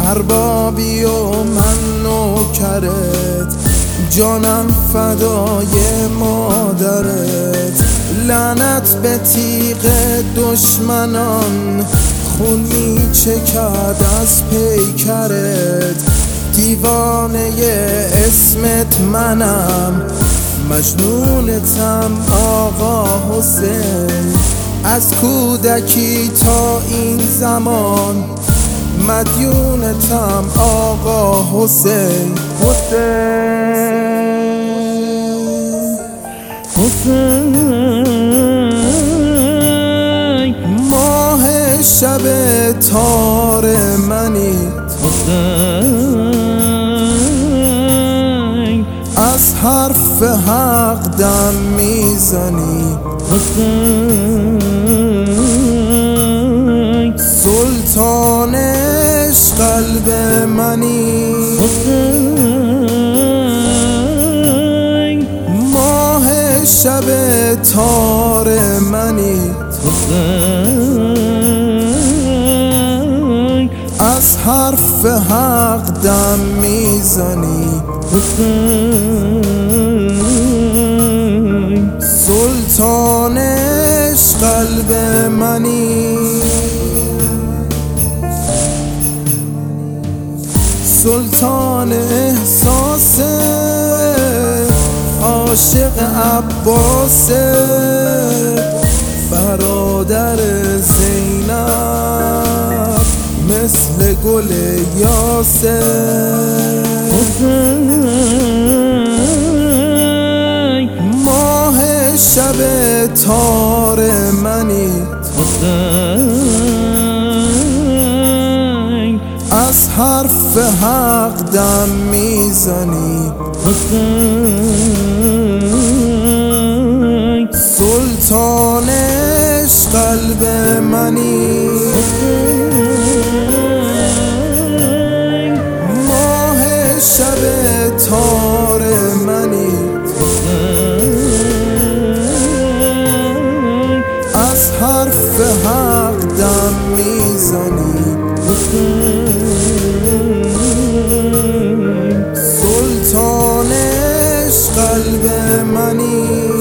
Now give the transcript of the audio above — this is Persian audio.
اربابی و من نوکرت، جانم فدای مادرت. لعنت به تیغ دشمنان، خون میچکد از پیکرت. دیوانه اسمت منم، مجنونتم آقا حسین. از کودکی تا این زمان مدیونتم آقا حسین. حسین ماه شب تار منی، حسین از حرف حق دم میزنی، حسین سلطان عشق قلب منی، حسین ماه شب تار منی، حسین از حرف حق دم میزنی، حسین سلطان عشق قلب منی. سلطان احساس عاشق عباس، برادر زینب مثل گل یاسر. حسین ماه شب تار منی، حسین از حرف حق دم میزنی، حسین سلطان عشق قلب منی. ماه شب تار منی، از حرف حق دم میزنی، سلطان عشق قلب منی.